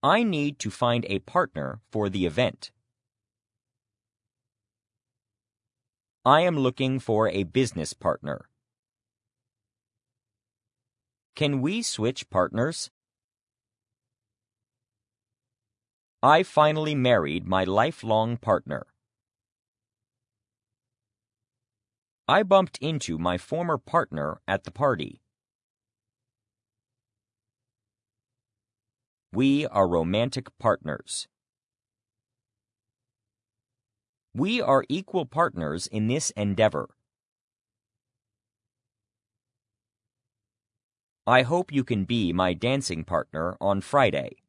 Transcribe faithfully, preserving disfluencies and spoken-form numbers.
I need to find a partner for the event. I am looking for a business partner. Can we switch partners? I finally married my lifelong partner. I bumped into my former partner at the party. We are romantic partners. We are equal partners in this endeavor. I hope you can be my dancing partner on Friday.